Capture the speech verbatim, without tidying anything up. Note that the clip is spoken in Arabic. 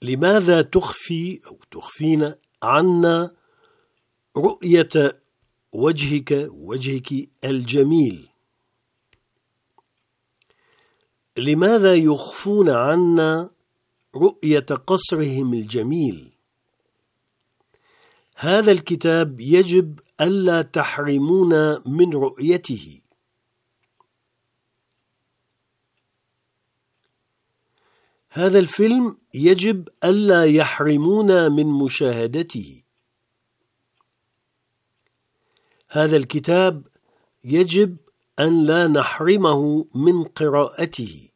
لماذا تخفي أو تخفين عنا رؤية وجهك وجهك الجميل؟ لماذا يخفون عنا رؤية قصرهم الجميل؟ هذا الكتاب يجب ألا تحرمونا من رؤيته. هذا الفيلم يجب ألا يحرمونا من مشاهدته. هذا الكتاب يجب أن لا نحرمه من قراءته.